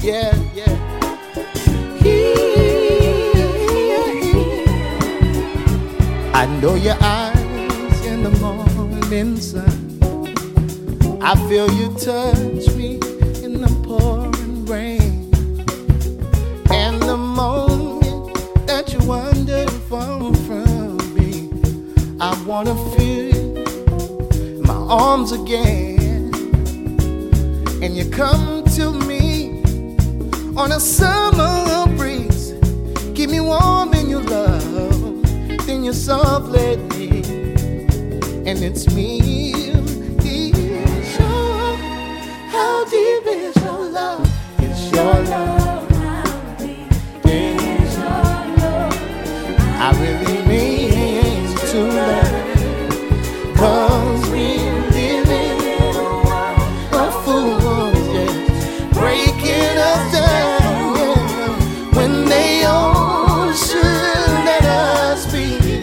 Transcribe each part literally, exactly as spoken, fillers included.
yeah, yeah. I know your eyes in the morning sun. I feel you touch me in the pouring rain. And the moment that you wander far from me, I wanna feel you in my arms again. And you come to me on a summer breeze, keep me warm in your love, then you softly leave. And it's me. How deep is your love? It's your love. How deep is your love? I really mean to love, 'cause we're living in a world of fools, yeah, breaking us down, yeah, when they all should let us be.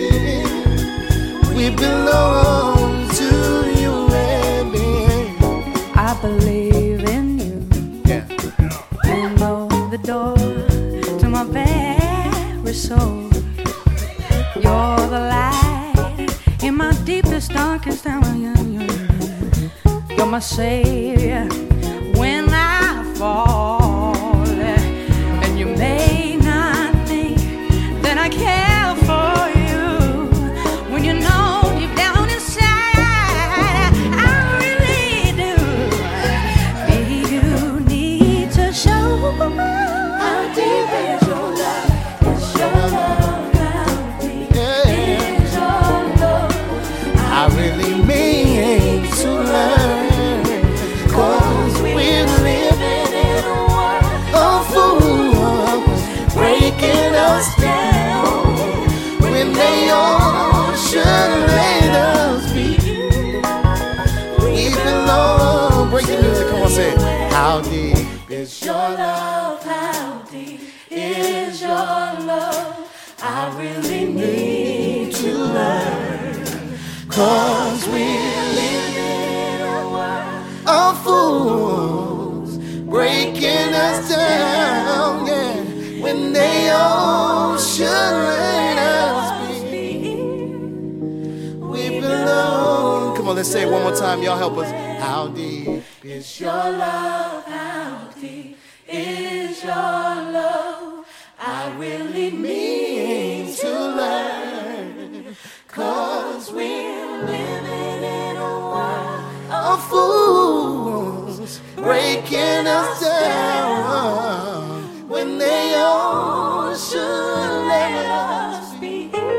We belong to you and me. I believe in you. Yeah. You know the door to my very soul. You're the light in my deepest, darkest hour. You're my savior when I fall. And you may not think that I care for you when you know deep down inside I really do. You need to show how deep is your love. It's your love. How deep is your love? I really mean to learn, 'cause we're living in a world of fools, breaking us down when they all should let us be. We belong. Break the music, come on, say it. How deep is your love? How deep is your love? I really need to learn, 'Cause we're living in a world of fools, breaking us down, yeah, when they all should let us be. We belong. Come on, let's say it one more time. Y'all help us. How deep is your love? How deep is your love? I really Mean to learn, 'cause we're living in a world of fools, breaking us down when they all should let us be.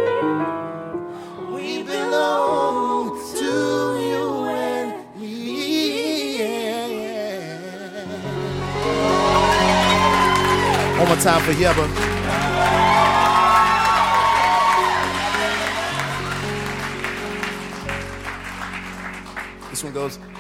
We belong to you and me. One more time for Yeba. This one goes.